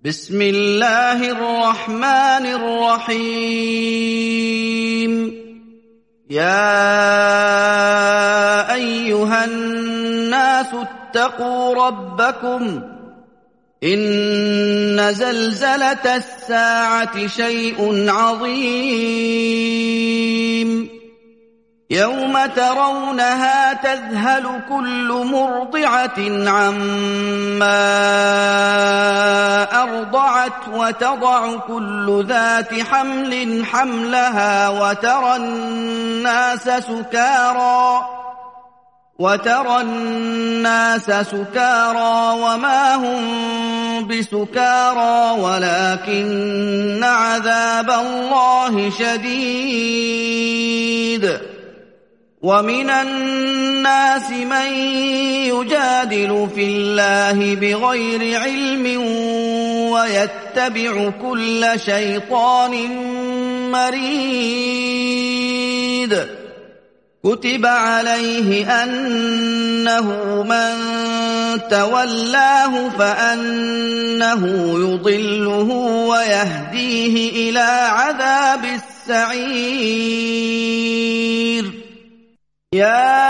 بسم الله الرحمن الرحيم يا أيها الناس اتقوا ربكم إن زلزلة الساعة شيء عظيم يوم ترونها تذهل كل مرضعة عما أرضعت وتضع كل ذات حمل حملها وترى الناس سكارى وما هم بسكارى ولكن عذاب الله شديد ومن الناس من يجادل في الله بغير علم ويتبع كل شيطان مريد كتب عليه أنه من تولاه فأنه يضله ويهديه إلى عذاب السعير يا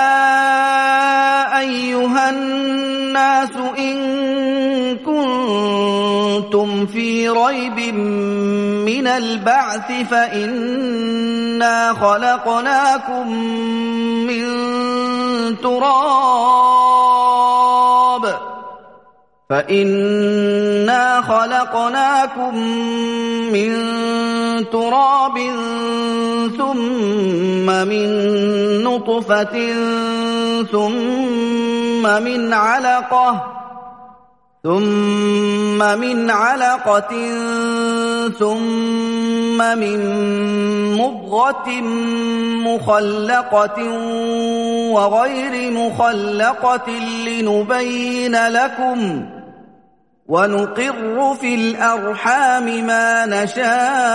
أيها الناس إن كنتم في ريب من البعث فإنا خلقناكم من تراب ثم من نطفة ثم من علقة ثم من مضغة مخلقة وغير مخلقة لنبين لكم ونقر في الأرحام ما نشاء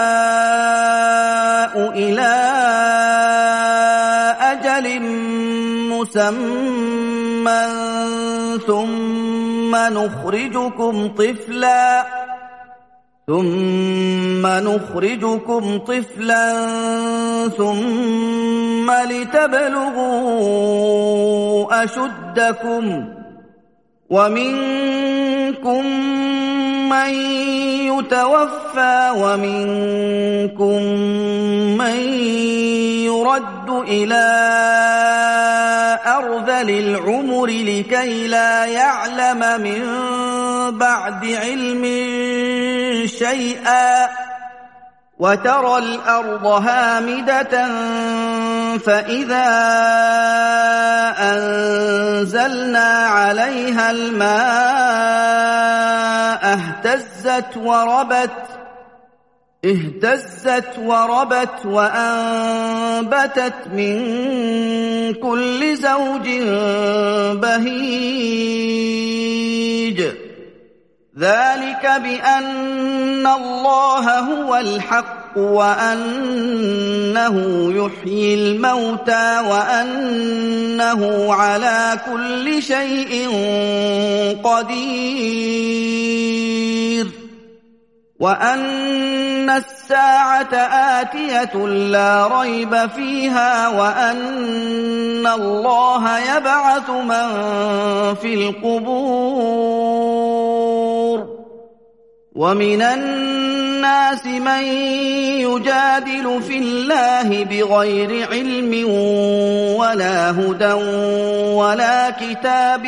إلى أجل مسمى ثم نخرجكم طفلا ثم لتبلغوا أشدكم ومنكم من يتوفى ومنكم من يرد إلى أرذل العمر لكي لا يعلم من بعد علم شيئا وترى الأرض هامدة فإذا أنزلنا عليها الماء اهتزت وربت وأنبتت من كل زوج بهيج ذلك بأن الله هو الحق وأنه يحيي الموتى وأنه على كل شيء قدير وأن الساعة آتية لا ريب فيها وأن الله يبعث من في القبور ومن الناس من يجادل في الله بغير علم ولا هدى ولا كتاب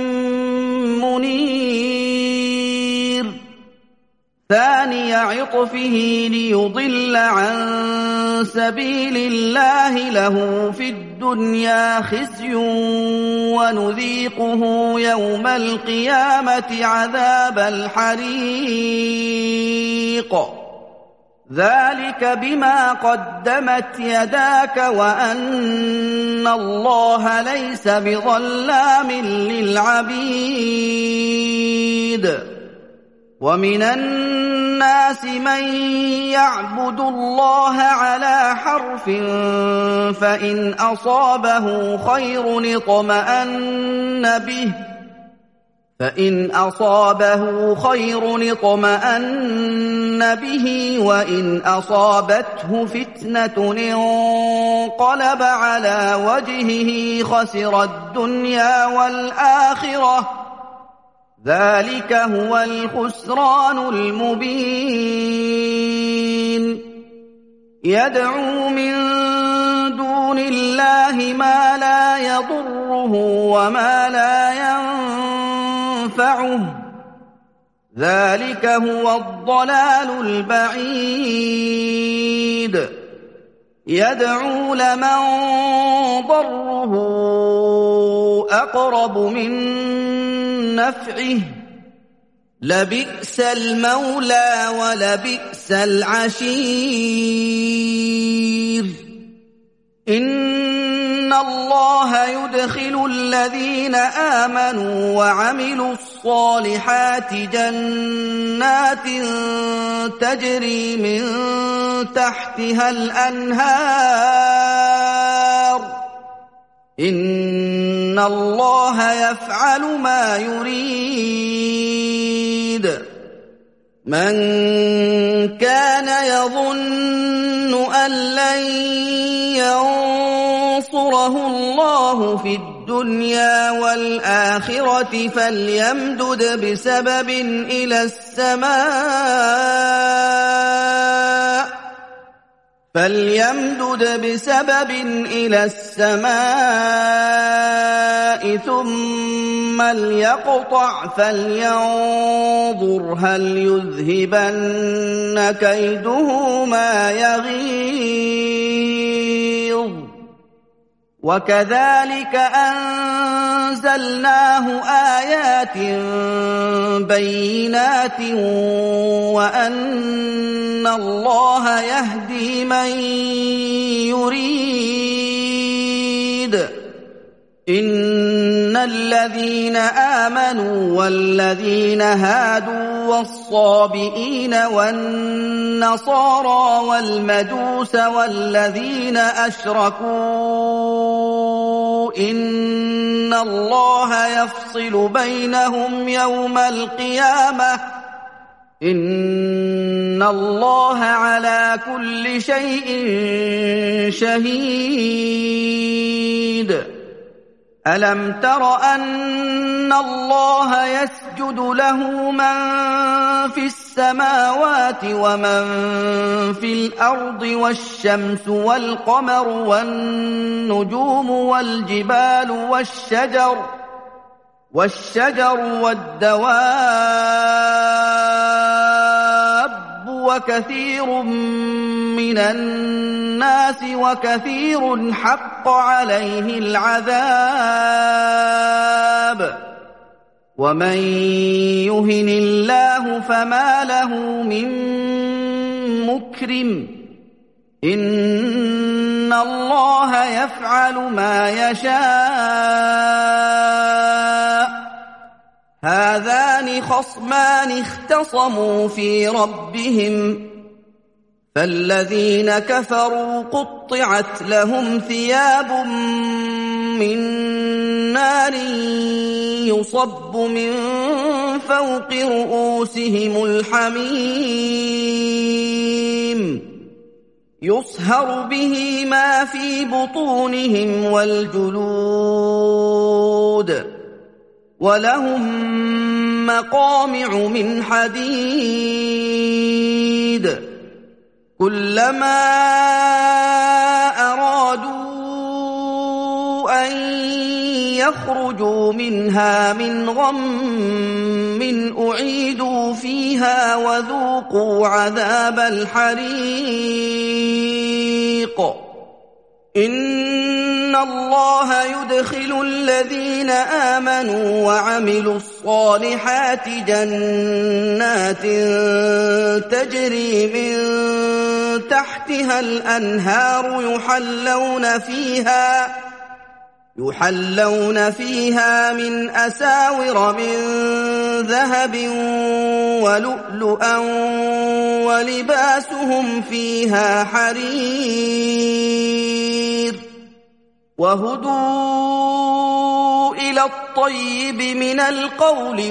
منير ثاني عطفه ليضل عن سبيل الله له في الدنيا خزي ونذيقه يوم القيامة عذاب الحريق ذلك بما قدمت يداك وأن الله ليس بظلام للعبيد ومن الناس من يعبد الله على حرف فإن أصابه خير اطمأن به فإن أصابه خير اطمأن به وإن أصابته فتنة انقلب على وجهه خسر الدنيا والآخرة ذلك هو الخسران المبين يدعو من دون الله ما لا يضره وما لا ينفعه ذلك هو الضلال البعيد يدعو لمن ضره أقرب من نفعه لبئس المولى ولبئس العشير إن الله يدخل الذين آمنوا وعملوا الصالحات جنات تجري من تحتها الأنهار إن الله يفعل ما يريد من كان يظن أن لن ينصره الله في الدنيا والآخرة فليمدد بسبب إلى السماء ثم ليقطع فلينظر هل يذهبن كيده ما يغيظ وكذلك أنزلناه آيات بينات وأن الله يهدي من يريد إن الذين آمنوا والذين هادوا والصابئين والنصارى والمجوس والذين أشركوا إن الله يفصل بينهم يوم القيامة إن الله على كل شيء شهيد ألم تر أن الله يسجد له من في السماوات ومن في الأرض والشمس والقمر والنجوم والجبال والشجر والدواب وكثير من الناس وكثير حق عليه العذاب ومن يهن الله فما له من مكرم إن الله يفعل ما يشاء هذان خصمان اختصموا في ربهم فالذين كفروا قطعت لهم ثياب من نار يصب من فوق رؤوسهم الحميم يصهر به ما في بطونهم والجلود ولهم مقامع من حديد كلما أرادوا أن يخرجوا منها من غم أعيدوا فيها وذوقوا عذاب الحريق إن الله يدخل الذين آمنوا وعملوا الصالحات جنات تجري من تحتها الأنهار يحلون فيها من أساور من ذهب ولؤلؤا ولباسهم فيها حرير وهدوا إلى إلى الطيب من القول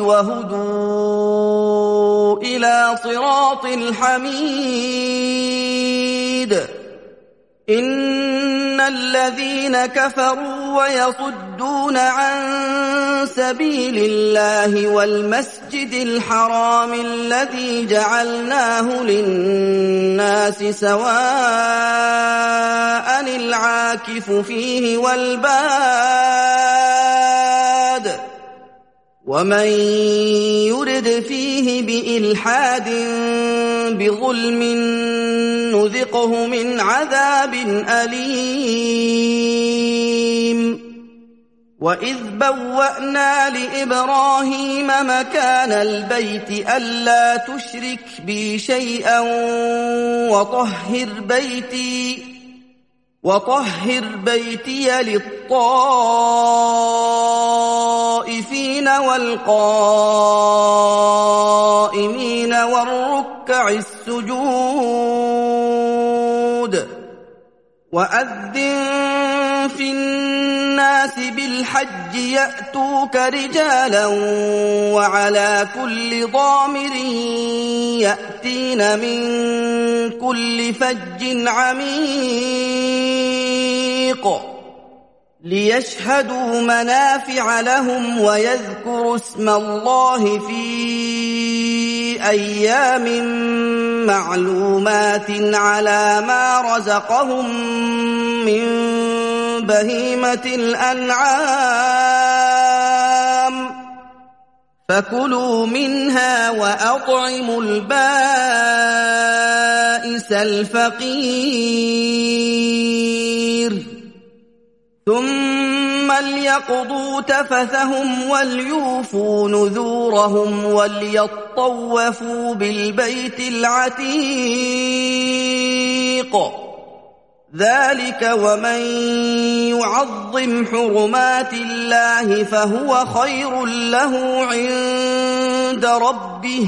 وهدوا إلى صراط الحميد إن الذين كفروا ويصدون عن سبيل الله والمسجد الحرام الذي جعلناه للناس سواء العاكف فيه والباد ومن يرد فيه بإلحاد بظلم نذقه من عذاب أليم وإذ بوأنا لإبراهيم مكان البيت ألا تشرك بي شيئا وطهر بيتي للطائفين والقائمين والركع السجود وأذن في الناس بالحج يأتوك رجالا وعلى كل ضامر يأتين من كل فج عميق ليشهدوا منافع لهم ويذكروا اسم الله في أيام معلومات على ما رزقهم من بهيمة الأنعام فكلوا منها وأطعموا البائس الفقير ثم ليقضوا تفثهم وليوفوا نذورهم وليطوفوا بالبيت العتيق ذلك ومن يعظم حرمات الله فهو خير له عند ربه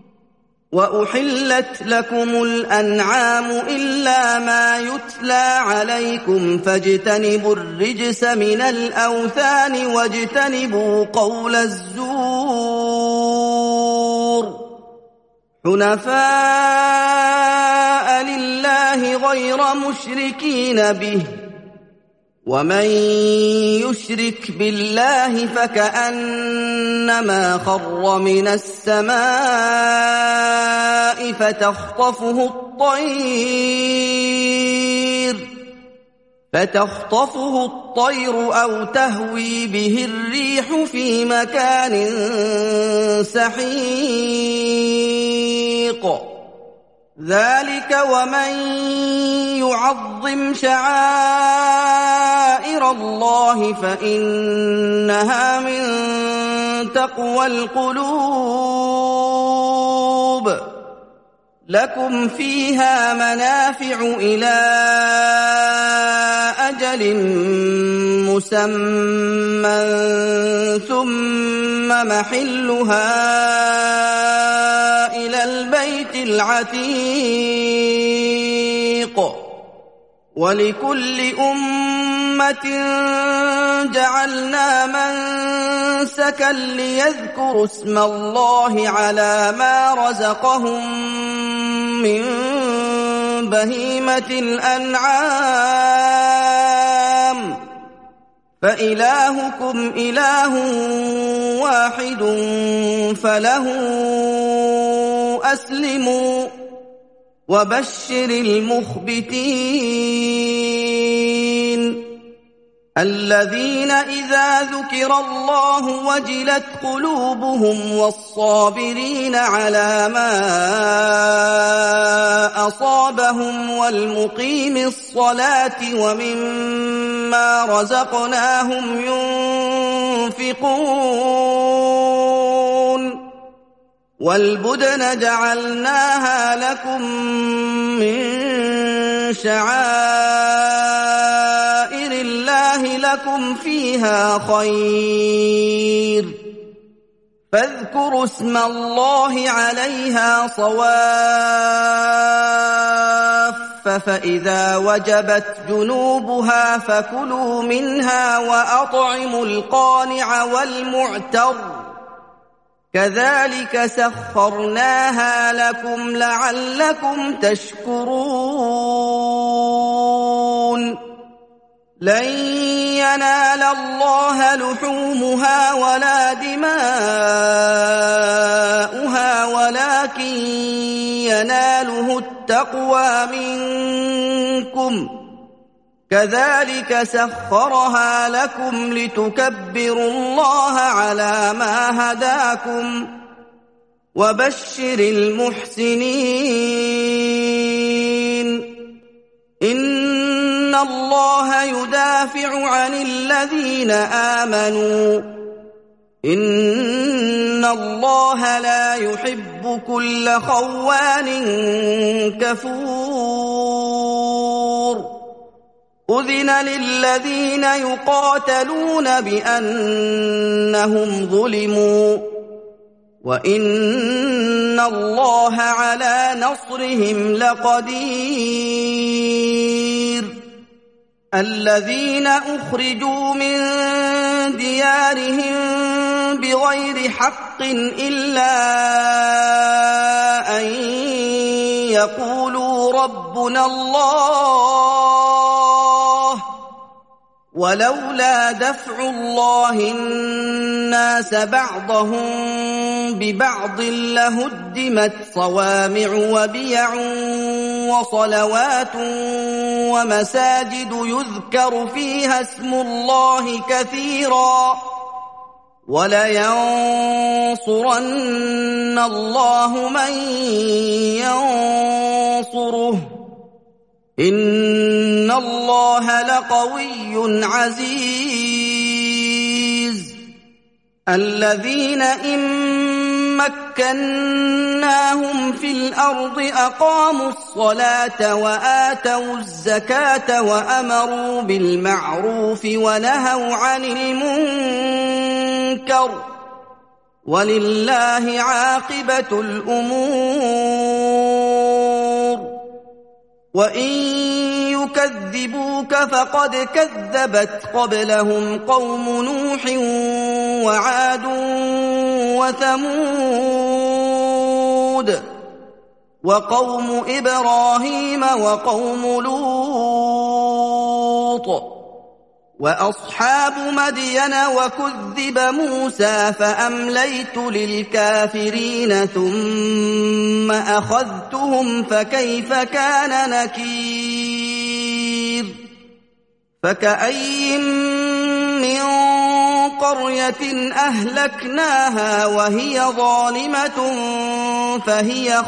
وأحلت لكم الأنعام إلا ما يتلى عليكم فاجتنبوا الرجس من الأوثان واجتنبوا قول الزور حنفاء لله غير مشركين به ومن يشرك بالله فكأنما خر من السماء فتخطفه الطير أو تهوي به الريح في مكان سحيق ذلك ومن يعظم شعائر الله فإنها من تقوى القلوب لكم فيها منافع إلى أجل مسمى ثم محلها إلى البيت العتيق ولكل أمة جعلنا منسكا ليذكروا اسم الله على ما رزقهم من بهيمة الأنعام فإلهكم إله واحد فله أسلموا وبشر المخبتين الذين إذا ذكر الله وجلت قلوبهم والصابرين على ما أصابهم والمقيم الصلاة ومما رزقناهم ينفقون والبدن جعلناها لكم من شعائر الله لكم فيها خير فاذكروا اسم الله عليها صواف فإذا وجبت جنوبها فكلوا منها وأطعموا القانع والمعتر كذلك سخرناها لكم لعلكم تشكرون لن ينال الله لحومها ولا دماؤها ولكن يناله التقوى منكم كذلك سخرها لكم لتكبروا الله على ما هداكم وبشر المحسنين إن الله يدافع عن الذين آمنوا إن الله لا يحب كل خوان كفور أذن للذين يقاتلون بأنهم ظلموا وإن الله على نصرهم لقدير الذين أخرجوا من ديارهم بغير حق إلا أن يقولوا ربنا الله ولولا دفع الله الناس بعضهم ببعض لهدمت صوامع وبيع وصلوات ومساجد يذكر فيها اسم الله كثيرا ولينصرن الله من ينصره إن الله لقوي عزيز الذين إن مكناهم في الأرض أقاموا الصلاة وآتوا الزكاة وأمروا بالمعروف ونهوا عن المنكر ولله عاقبة الأمور وإن يكذبوك فقد كذبت قبلهم قوم نوح وعاد وثمود وقوم إبراهيم وقوم لوط وأصحاب مدين وكذب موسى فأمليت للكافرين ثم أخذتهم فكيف كان نكير فكأي من قرية أهلكناها وهي ظالمة فهي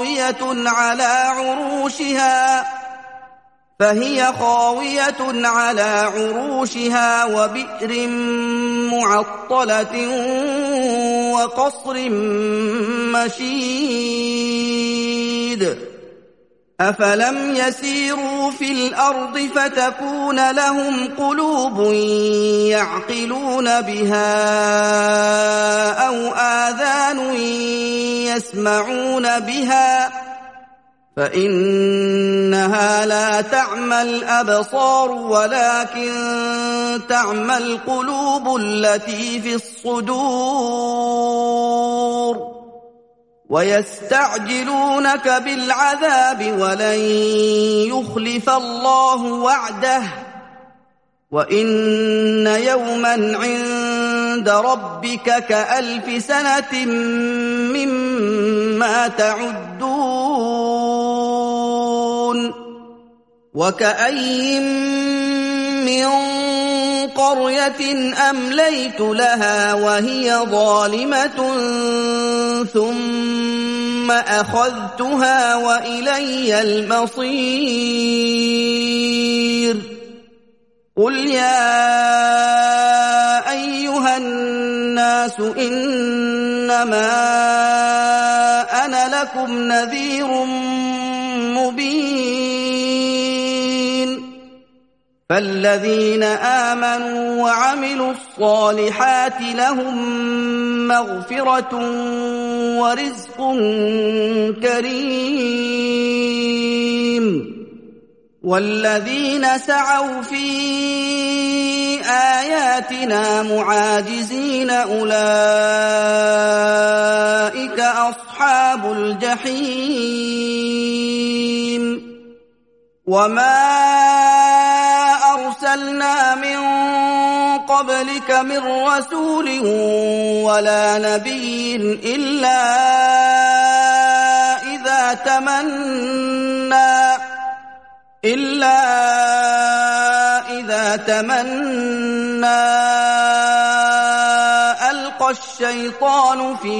خاوية على عروشها وبئر معطلة وقصر مشيد أفلم يسيروا في الأرض فتكون لهم قلوب يعقلون بها أو آذان يسمعون بها فإنها لا تعمى الأبصار ولكن تعمى القلوب التي في الصدور ويستعجلونك بالعذاب ولن يخلف الله وعده وإن يوما عند ربك كألف سنة مما تعدون وكأي من قرية أمليت لها وهي ظالمة ثم أخذتها وإلي المصير قل يا أيها الناس إنما أنا لكم نذير مبين فالذين آمنوا وعملوا الصالحات لهم مغفرة ورزق كريم والذين سعوا في آياتنا معاجزين أولئك أصحاب الجحيم وما أرسلنا من قبلك من رسول ولا نبي إلا إذا تمنى ألقى الشيطان في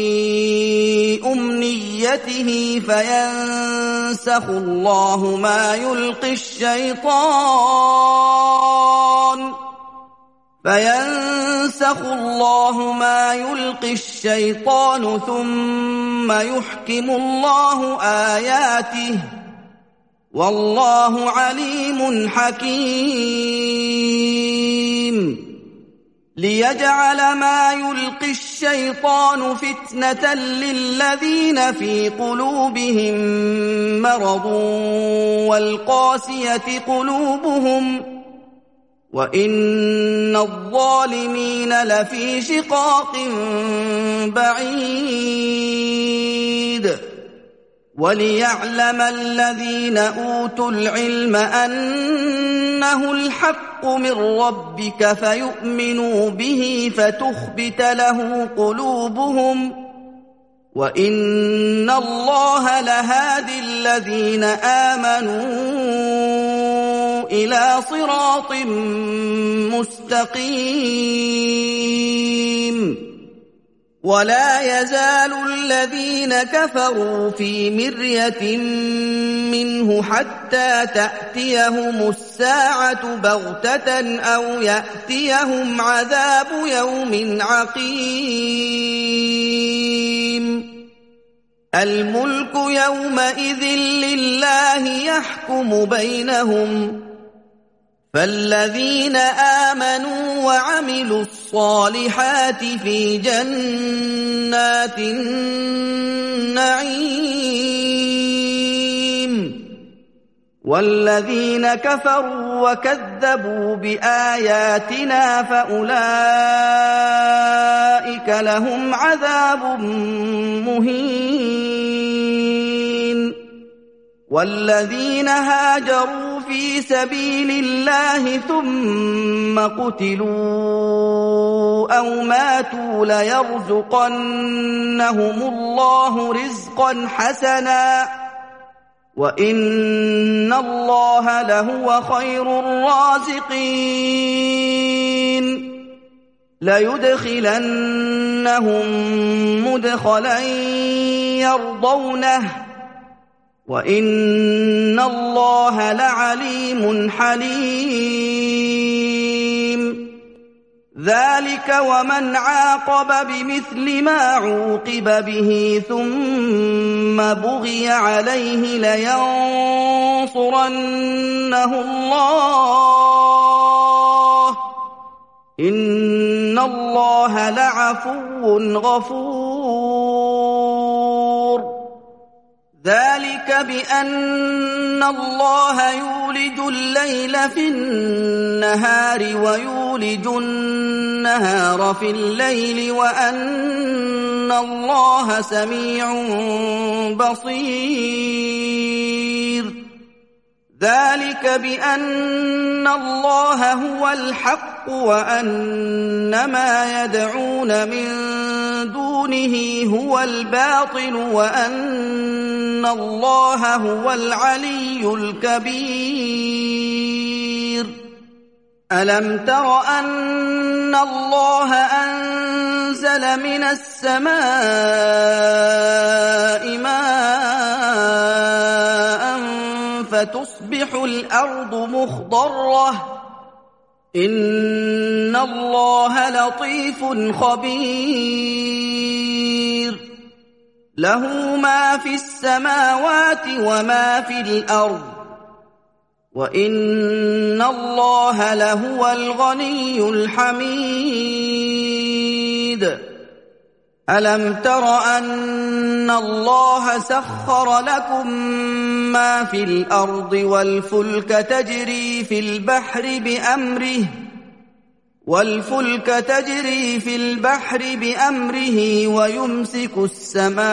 أمنيته فينسخ الله ما يلقي الشيطان ثم يحكم الله آياته والله عليم حكيم ليجعل ما يلقي الشيطان فتنة للذين في قلوبهم مرض والقاسية قلوبهم وإن الظالمين لفي شقاق بعيد وليعلم الذين أوتوا العلم أنه الحق من ربك فيؤمنوا به فتخبت له قلوبهم وإن الله لهادي الذين آمنوا إلى صراط مستقيم ولا يزال الذين كفروا في مرية منه حتى تأتيهم الساعة بغتة أو يأتيهم عذاب يوم عقيم الملك يومئذ لله يحكم بينهم فالذين آمنوا وعملوا الصالحات في جنات النعيم والذين كفروا وكذبوا بآياتنا فأولئك لهم عذاب مهين والذين هاجروا في سبيل الله ثم قتلوا أو ماتوا ليرزقنهم الله رزقا حسنا وإن الله لهو خير الرازقين ليدخلنهم مدخلا يرضونه وإن الله لعليم حليم ذلك ومن عاقب بمثل ما عوقب به ثم بغي عليه لينصرنه الله إن الله لعفو غفور ذلك بأن الله يولج الليل في النهار ويولج النهار في الليل وأن الله سميع بصير ذلك بأن الله هو الحق وأن ما يدعون من دونه هو الباطل وأن الله هو العلي الكبير ألم تر أن الله أنزل من السماء ماء فتصبح الأرض مخضرة إن الله لطيف خبير له ما في السماوات وما في الأرض وإن الله لهو الغني الحميد ألم تر أن الله سخر لكم ما في الأرض والفلك تجري في البحر بأمره ويمسك السماء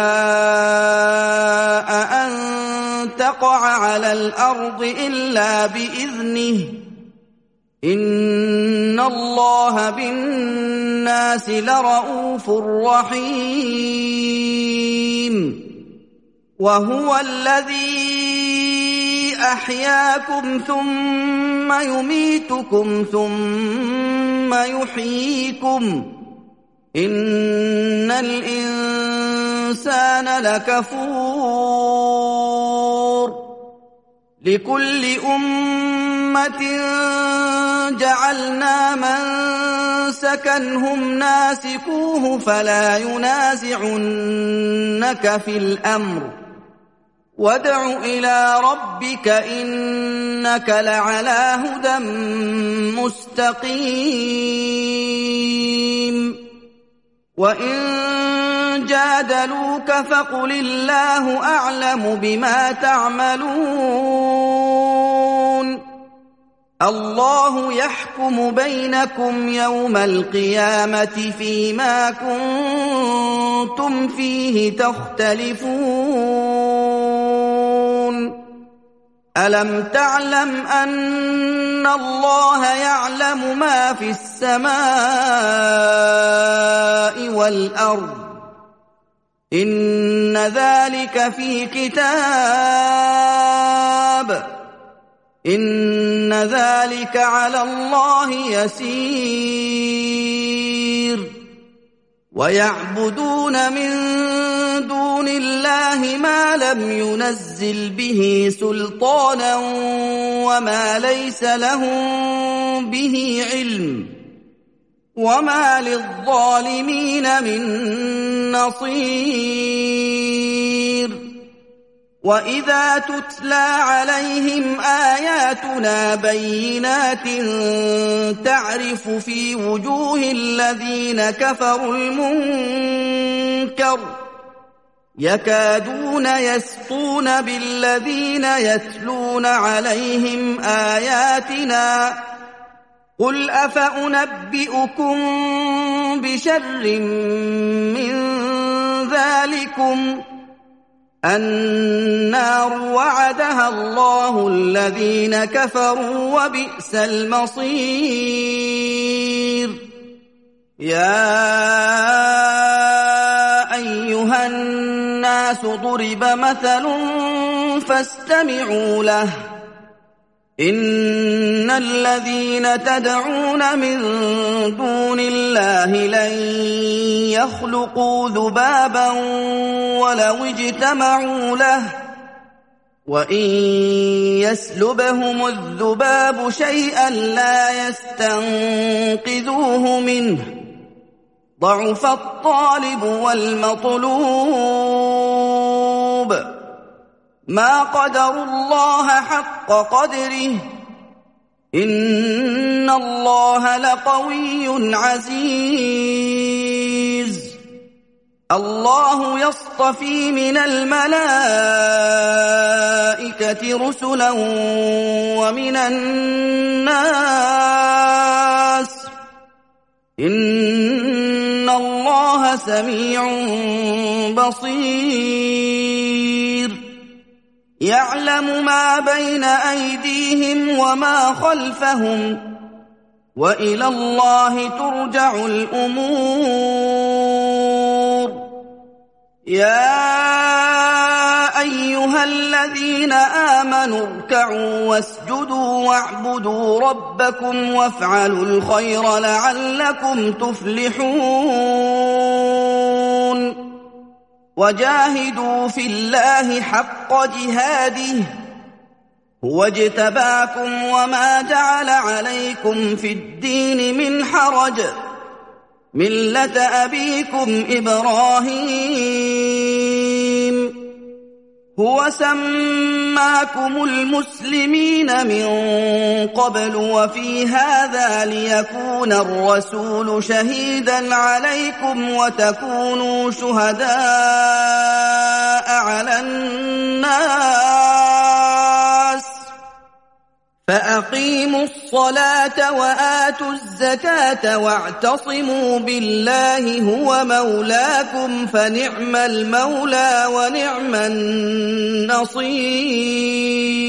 أن تقع على الأرض إلا بإذنه إن الله بالناس لرءوف رحيم وهو الذي أحياكم ثم يميتكم ثم يحييكم إن الإنسان لكفور لكل أمة جعلنا منسكا هم ناسكوه فلا ينازعنك في الأمر وادع إلى ربك إنك لعلى هدى مستقيم وإن جادلوك فقل الله أعلم بما تعملون الله يحكم بينكم يوم القيامة فيما كنتم فيه تختلفون ألم تعلم أن الله يعلم ما في السماء والأرض إن ذلك في كتاب إن ذلك على الله يسير ويعبدون من دون الله ما لم ينزل به سلطانا وما ليس لهم به علم وما للظالمين من نصير وإذا تتلى عليهم آياتنا بينات تعرف في وجوه الذين كفروا المنكر يكادون يسطون بالذين يتلون عليهم آياتنا قل أفأنبئكم بشر من ذلكم النار وعدها الله الذين كفروا وبئس المصير يا أيها الناس ضرب مثل فاستمعوا له إن الذين تدعون من دون الله لن يخلقوا ذبابا ولو اجتمعوا له وإن يسلبهم الذباب شيئا لا يستنقذوه منه ضعف الطالب والمطلوب ما قدروا الله حق قدره إن الله لقوي عزيز الله يصطفي من الملائكة رسلا ومن الناس إن الله سميع بصير يعلم ما بين أيديهم وما خلفهم وإلى الله ترجع الأمور يا أيها الذين آمنوا اركعوا واسجدوا واعبدوا ربكم وافعلوا الخير لعلكم تفلحون وجاهدوا في الله حق جهاده هو اجتباكم وما جعل عليكم في الدين من حرج ملة أبيكم إبراهيم هو سماكم المسلمين من قبل وفي هذا ليكون الرسول شهيدا عليكم وتكونوا شهداء على الناس فأقيموا الصلاة وآتوا الزكاة واعتصموا بالله هو مولاكم فنعم المولى ونعم النصير.